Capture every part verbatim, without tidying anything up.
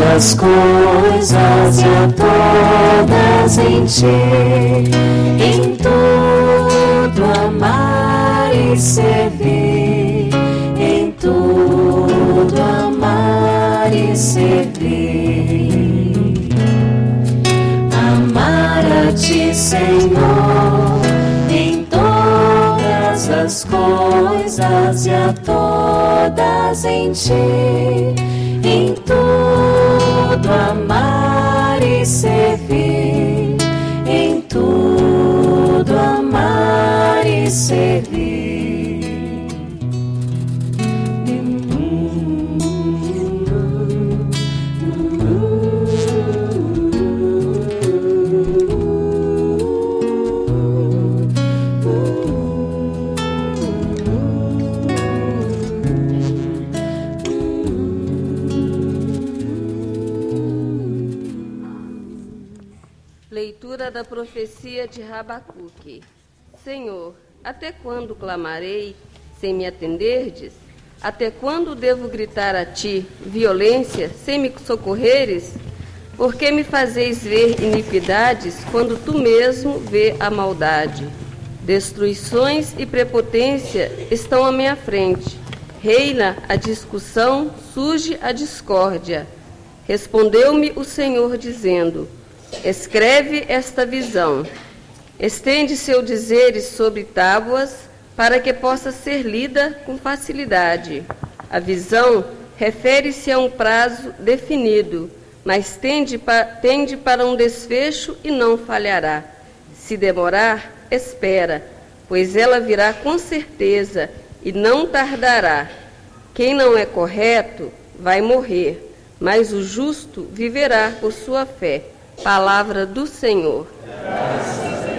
as coisas e a todas em ti, em tudo amar e servir, em tudo amar e servir. Amar a ti, Senhor, em todas as coisas e a todas em ti, em tudo amar e servir, em tudo amar e servir. Leitura da profecia de Rabacuque. Senhor, até quando clamarei sem me atenderdes? Até quando devo gritar a ti violência sem me socorreres? Por que me fazeis ver iniquidades quando tu mesmo vê a maldade? Destruições e prepotência estão à minha frente. Reina a discussão, surge a discórdia. Respondeu-me o Senhor dizendo: escreve esta visão, estende seu dizeres sobre tábuas, para que possa ser lida com facilidade. A visão refere-se a um prazo definido, mas tende, pa, tende para um desfecho e não falhará. Se demorar, espera, pois ela virá com certeza e não tardará. Quem não é correto vai morrer, mas o justo viverá por sua fé. Palavra do Senhor. Graças a Deus.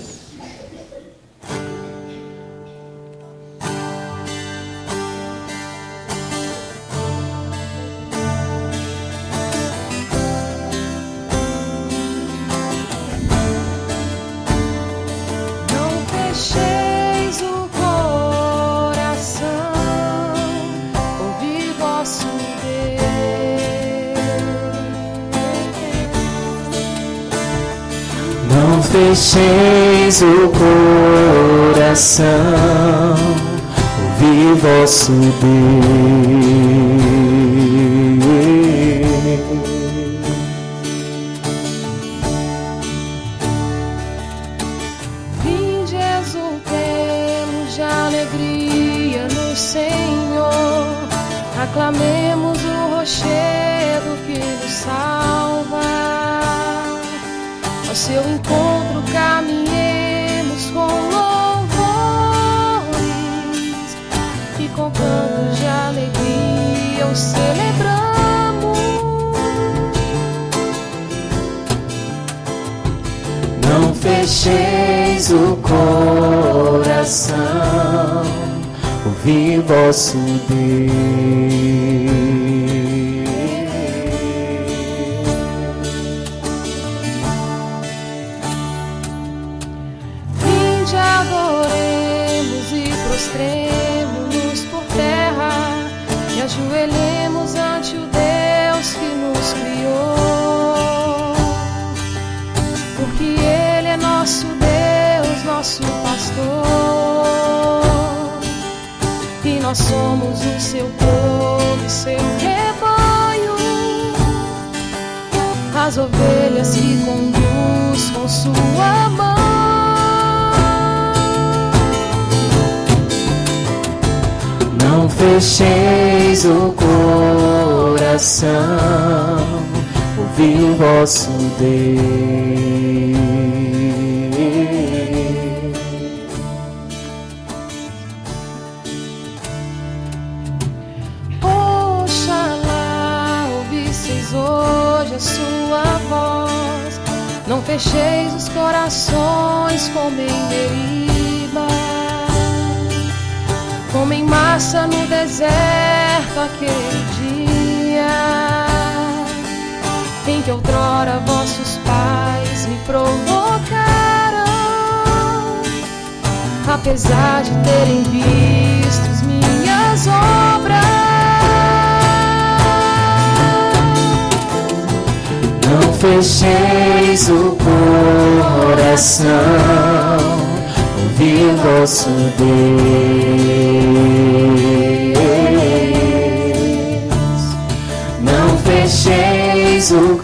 Não fecheis o coração, ouvi vosso Não fecheis o coração, ouvi vosso Deus. Vinde, exultemos de alegria no Senhor, aclamemos o rochedo que nos salva. Ao seu encontro caminhemos com louvores e com cantos de alegria o celebramos. Não fecheis o coração, ouvi vosso Deus. Prostremo-nos por terra e ajoelhemos ante o Deus que nos criou, porque Ele é nosso Deus, nosso pastor, e nós somos o seu povo e seu rebanho, as ovelhas que conduz com sua mão. Não fecheis o coração, ouvi o vosso Deus. Oxalá ouvisseis hoje a sua voz, não fecheis os corações como em Meriba, como em massa no deserto aquele dia, em que outrora vossos pais me provocaram, apesar de terem visto as minhas obras. fecheis o coração, ouvi o vosso Deus. Não fecheis o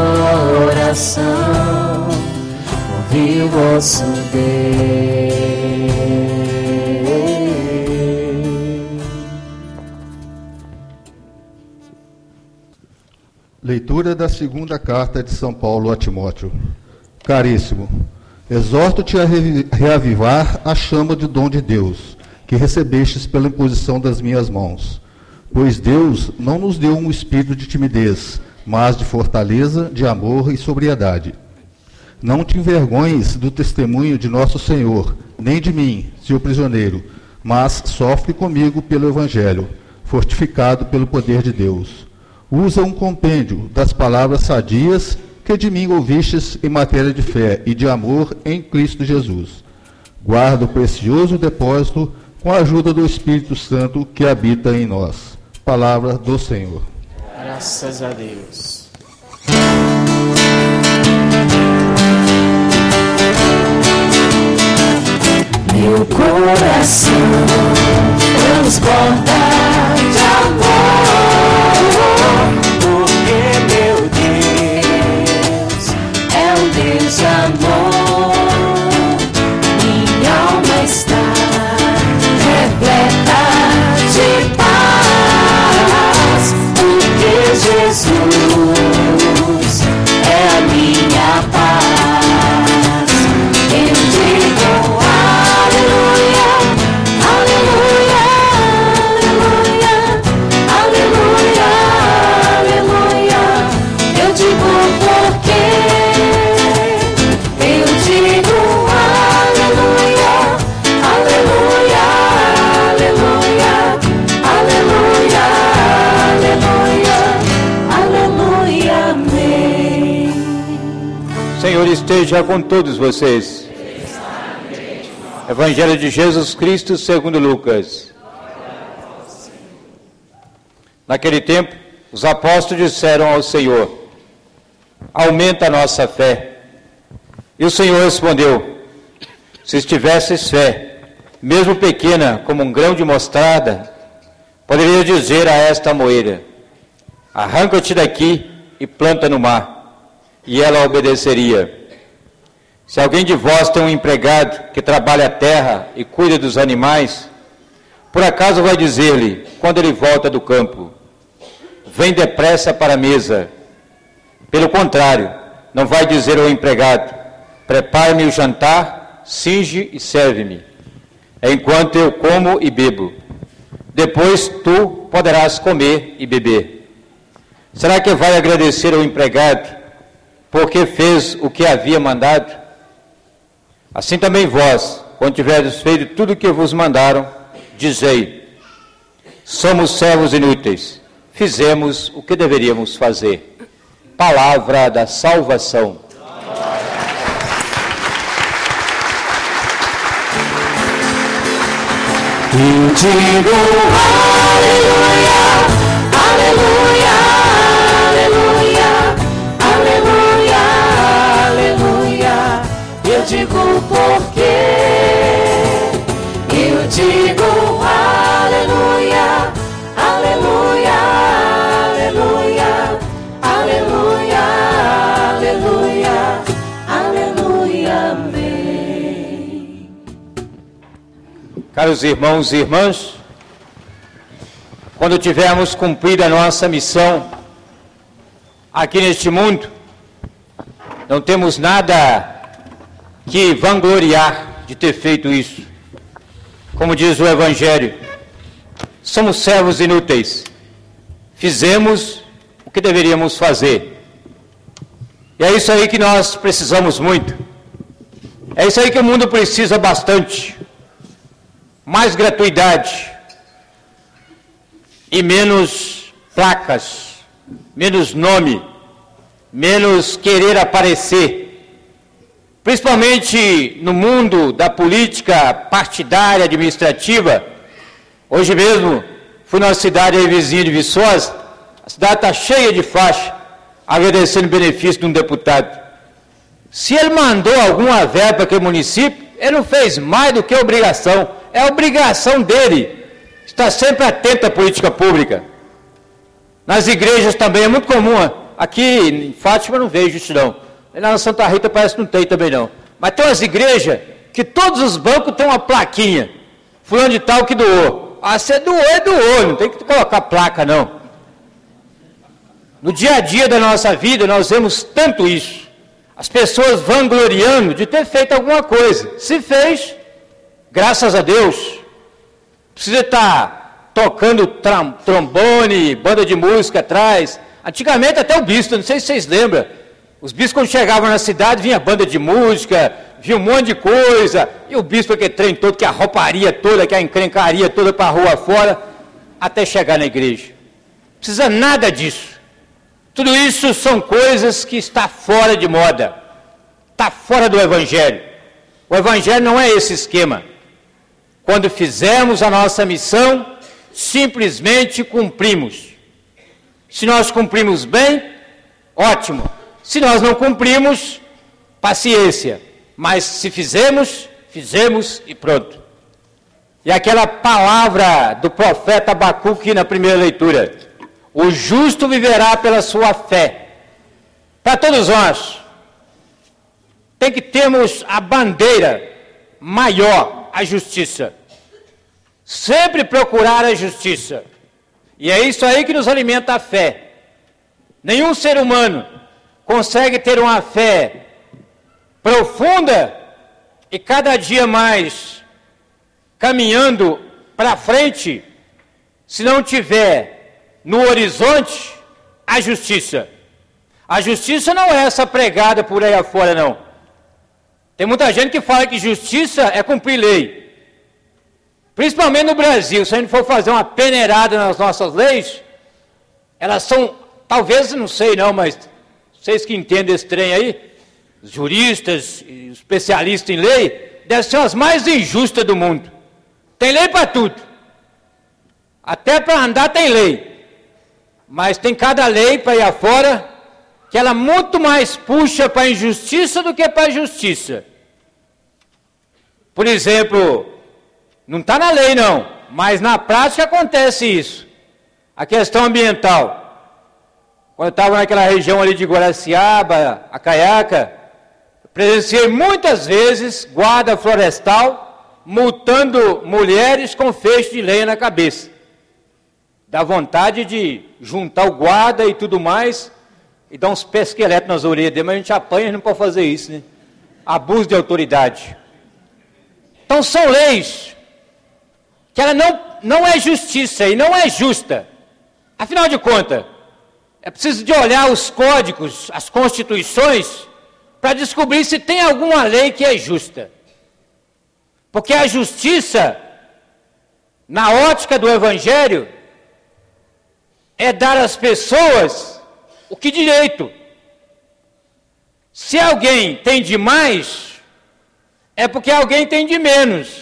coração, ouvi o vosso Deus. Leitura da segunda carta de São Paulo a Timóteo. Caríssimo, exorto-te a reavivar a chama do dom de Deus, que recebestes pela imposição das minhas mãos. Pois Deus não nos deu um espírito de timidez, mas de fortaleza, de amor e sobriedade. Não te envergonhes do testemunho de nosso Senhor, nem de mim, seu prisioneiro, mas sofre comigo pelo Evangelho, fortificado pelo poder de Deus. Usa um compêndio das palavras sadias que de mim ouvistes em matéria de fé e de amor em Cristo Jesus. Guarda o precioso depósito com a ajuda do Espírito Santo que habita em nós. Palavra do Senhor. Graças a Deus. Meu coração transborda de amor, porque meu Deus é um Deus de amor. Minha alma está repleta de paz, porque Jesus é a minha paz. Eu digo aleluia, aleluia, aleluia, aleluia, aleluia. Eu digo porque eu digo aleluia, aleluia, aleluia, aleluia, aleluia, aleluia, amém. Senhor esteja com todos vocês. Evangelho de Jesus Cristo segundo Lucas. Naquele tempo, os apóstolos disseram ao Senhor: aumenta a nossa fé. E o Senhor respondeu: se tivesses fé, mesmo pequena como um grão de mostarda, poderia dizer a esta moreira: arranca-te daqui e planta no mar, e ela obedeceria. Se alguém de vós tem um empregado que trabalha a terra e cuida dos animais, por acaso vai dizer-lhe, quando ele volta do campo: vem depressa para a mesa? Pelo contrário, não vai dizer ao empregado: prepare-me o jantar, cinge e serve-me, enquanto eu como e bebo. Depois tu poderás comer e beber. Será que vai agradecer ao empregado porque fez o que havia mandado? Assim também vós, quando tiverdes feito tudo o que vos mandaram, dizei: somos servos inúteis, fizemos o que deveríamos fazer. Palavra da salvação. Eu digo aleluia, aleluia, aleluia, aleluia, aleluia. Eu digo porque, eu digo aleluia, aleluia, aleluia, aleluia, aleluia, aleluia, amém. Caros irmãos e irmãs, quando tivermos cumprido a nossa missão aqui neste mundo, não temos nada que vangloriar de ter feito isso. Como diz o Evangelho, somos servos inúteis, fizemos o que deveríamos fazer. E é isso aí que nós precisamos muito. É isso aí que o mundo precisa bastante. Mais gratuidade e menos placas, menos nome, menos querer aparecer. Principalmente no mundo da política partidária administrativa. Hoje mesmo fui numa cidade aí vizinha de Viçosa, a cidade está cheia de faixa, agradecendo o benefício de um deputado. Se ele mandou alguma verba para aquele município, ele não fez mais do que obrigação. É obrigação dele estar sempre atento à política pública. Nas igrejas também é muito comum. Aqui em Fátima eu não vejo isso não. Lá na Santa Rita parece que não tem também não. Mas tem umas igrejas que todos os bancos têm uma plaquinha. Fulano de tal que doou. Ah, você doou, é doou. Não tem que colocar placa não. No dia a dia da nossa vida nós vemos tanto isso. As pessoas vangloriando de ter feito alguma coisa. Se fez, graças a Deus. Precisa estar tocando tram, trombone, banda de música atrás. Antigamente até o bispo, não sei se vocês lembram. Os bispos quando chegavam na cidade, vinha banda de música, vinha um monte de coisa. E o bispo aquele trem todo, que a rouparia toda, que a encrencaria toda para a rua fora, até chegar na igreja. Não precisa nada disso. Tudo isso são coisas que está fora de moda, está fora do Evangelho. O Evangelho não é esse esquema. Quando fizermos a nossa missão, simplesmente cumprimos. Se nós cumprimos bem, ótimo. Se nós não cumprimos, paciência. Mas se fizemos, fizemos e pronto. E aquela palavra do profeta Abacuque na primeira leitura: o justo viverá pela sua fé. Para todos nós, tem que termos a bandeira maior, a justiça. Sempre procurar a justiça. E é isso aí que nos alimenta a fé. Nenhum ser humano consegue ter uma fé profunda e cada dia mais caminhando para frente, se não tiver no horizonte a justiça. A justiça não é essa pregada por aí afora, não. Tem muita gente que fala que justiça é cumprir lei. Principalmente no Brasil, se a gente for fazer uma peneirada nas nossas leis, elas são, talvez, não sei não, mas vocês que entendem esse trem aí, os juristas, especialistas em lei, devem ser as mais injustas do mundo. Tem lei para tudo. Até para andar tem lei. Mas tem cada lei para ir afora, que ela muito mais puxa para a injustiça do que para a justiça. Por exemplo, não está na lei não, mas na prática acontece isso. A questão ambiental. Quando eu estava naquela região ali de Guaraciaba, Acaiaca, presenciei muitas vezes guarda florestal multando mulheres com feixe de lenha na cabeça. Dá vontade de juntar o guarda e tudo mais e dar uns pesqueletos nas orelhas dele, mas a gente apanha, a gente não pode fazer isso, né? Abuso de autoridade. Então são leis que ela não, não é justiça e não é justa. Afinal de contas, é preciso de olhar os códigos, as constituições, para descobrir se tem alguma lei que é justa. Porque a justiça, na ótica do Evangelho, é dar às pessoas o que direito. Se alguém tem de mais, é porque alguém tem de menos.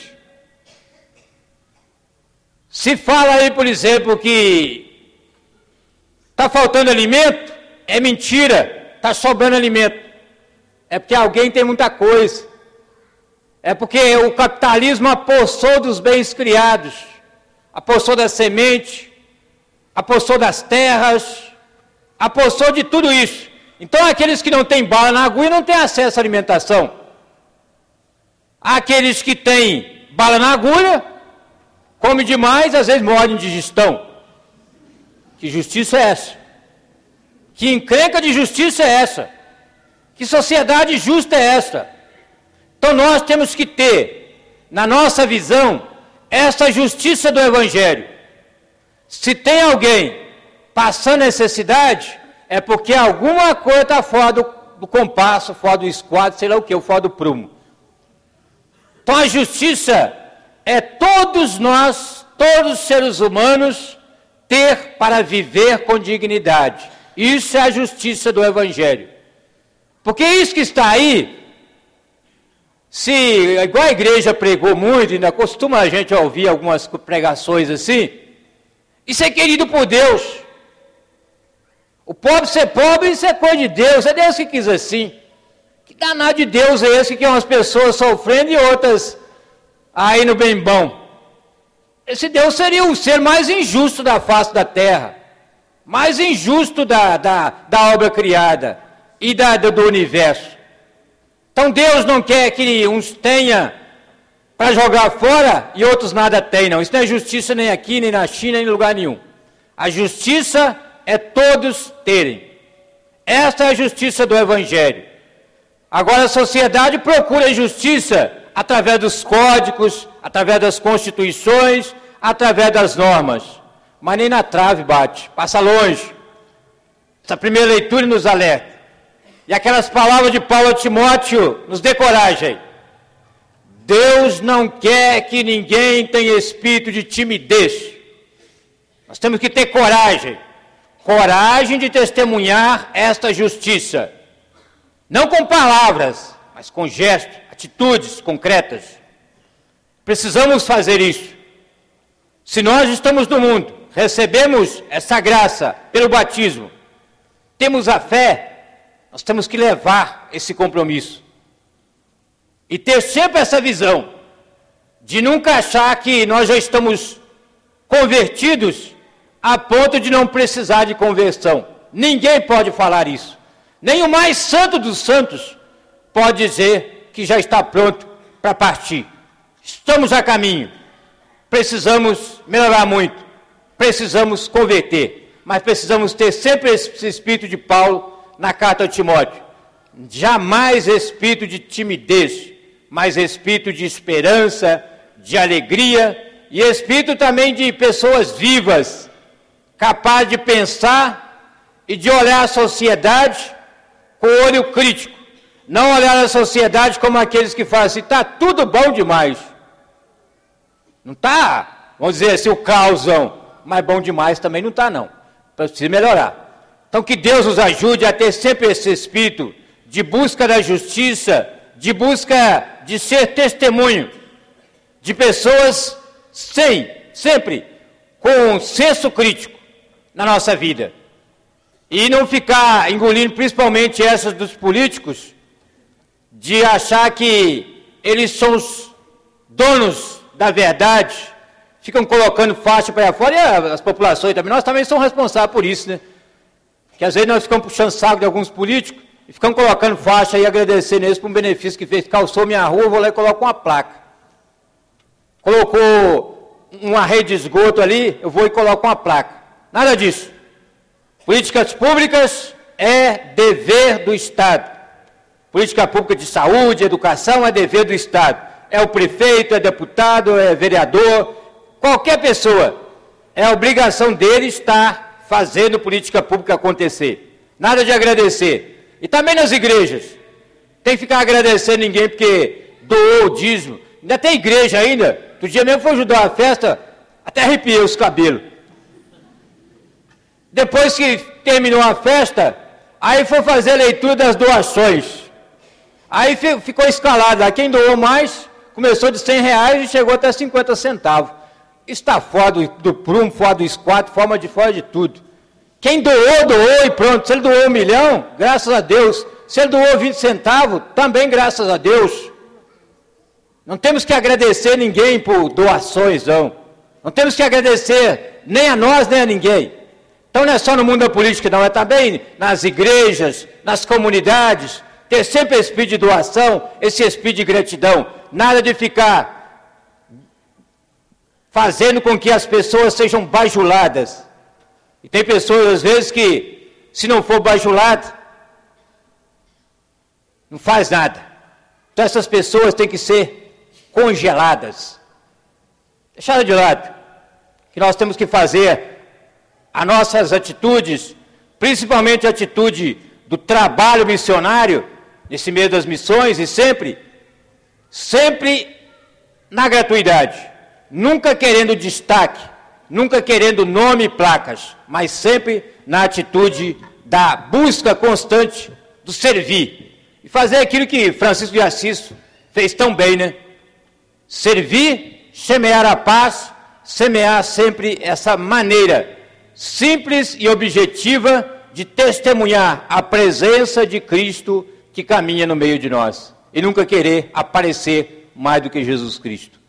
Se fala aí, por exemplo, que está faltando alimento, é mentira, está sobrando alimento. É porque alguém tem muita coisa. É porque o capitalismo apossou dos bens criados, apossou da semente, apossou das terras, apossou de tudo isso. Então aqueles que não têm bala na agulha não têm acesso à alimentação. Aqueles que têm bala na agulha, come demais, às vezes morrem de digestão. Que justiça é essa? Que encrenca de justiça é essa? Que sociedade justa é essa? Então nós temos que ter, na nossa visão, essa justiça do Evangelho. Se tem alguém passando necessidade, é porque alguma coisa está fora do, do compasso, fora do esquadro, sei lá o que, fora do prumo. Então a justiça é todos nós, todos os seres humanos, ter para viver com dignidade. Isso é a justiça do Evangelho. Porque isso que está aí, se, igual a igreja pregou muito, ainda costuma a gente ouvir algumas pregações assim, isso é querido por Deus. O pobre ser pobre, isso é coisa de Deus, é Deus que quis assim. Que danado de Deus é esse que é umas pessoas sofrendo e outras aí no bem bom? Esse Deus seria o ser mais injusto da face da terra, mais injusto da, da, da obra criada e da, do, do universo. Então Deus não quer que uns tenham para jogar fora e outros nada tenham. Isso não é justiça nem aqui, nem na China, nem em lugar nenhum. A justiça é todos terem. Esta é a justiça do Evangelho. Agora a sociedade procura justiça através dos códigos, através das constituições, através das normas. Mas nem na trave bate, passa longe. Essa primeira leitura nos alerta. E aquelas palavras de Paulo a Timóteo nos dê coragem. Deus não quer que ninguém tenha espírito de timidez. Nós temos que ter coragem. Coragem de testemunhar esta justiça. Não com palavras, mas com gestos, atitudes concretas. Precisamos fazer isso. Se nós estamos no mundo, recebemos essa graça pelo batismo, temos a fé, nós temos que levar esse compromisso. E ter sempre essa visão de nunca achar que nós já estamos convertidos a ponto de não precisar de conversão. Ninguém pode falar isso. Nem o mais santo dos santos pode dizer que já está pronto para partir. Estamos a caminho. Precisamos melhorar muito. Precisamos converter. Mas precisamos ter sempre esse espírito de Paulo na carta a Timóteo. Jamais espírito de timidez, mas espírito de esperança, de alegria e espírito também de pessoas vivas, capazes de pensar e de olhar a sociedade com olho crítico. Não olhar a sociedade como aqueles que falam assim, está tudo bom demais. Não está, vamos dizer assim, o caosão, mas bom demais também não está não. Precisa melhorar. Então que Deus nos ajude a ter sempre esse espírito de busca da justiça, de busca de ser testemunho de pessoas sem, sempre com senso crítico na nossa vida. E não ficar engolindo, principalmente essas dos políticos, de achar que eles são os donos da verdade, ficam colocando faixa para fora, e as populações também, nós também somos responsáveis por isso, né? Que às vezes nós ficamos puxando saco de alguns políticos, e ficamos colocando faixa e agradecendo eles por um benefício que fez, calçou minha rua, eu vou lá e coloco uma placa. Colocou uma rede de esgoto ali, eu vou e coloco uma placa. Nada disso. Políticas públicas é dever do Estado. Política pública de saúde, educação é dever do Estado. É o prefeito, é deputado, é vereador, qualquer pessoa. É obrigação dele estar fazendo política pública acontecer. Nada de agradecer. E também nas igrejas. Tem que ficar agradecendo ninguém porque doou o dízimo. Ainda tem igreja ainda. Outro dia mesmo foi ajudar a festa, até arrepiei os cabelos. Depois que terminou a festa, aí foi fazer a leitura das doações. Aí ficou escalado lá. Quem doou mais, começou de cem reais e chegou até cinquenta centavos. Está fora do, do prumo, fora do esquadro, forma de fora de tudo. Quem doou, doou e pronto. Se ele doou um milhão, graças a Deus. Se ele doou vinte centavos, também graças a Deus. Não temos que agradecer ninguém por doações, não. Não temos que agradecer nem a nós, nem a ninguém. Então não é só no mundo da política, não. É também nas igrejas, nas comunidades. Ter sempre esse espírito de doação, esse espírito de gratidão. Nada de ficar fazendo com que as pessoas sejam bajuladas. E tem pessoas, às vezes, que, se não for bajulado, não faz nada. Então essas pessoas têm que ser congeladas, deixadas de lado. Que nós temos que fazer as nossas atitudes, principalmente a atitude do trabalho missionário, nesse meio das missões, e sempre, sempre na gratuidade, nunca querendo destaque, nunca querendo nome e placas, mas sempre na atitude da busca constante do servir. E fazer aquilo que Francisco de Assis fez tão bem, né? Servir, semear a paz, semear sempre essa maneira simples e objetiva de testemunhar a presença de Cristo que caminha no meio de nós. E nunca querer aparecer mais do que Jesus Cristo.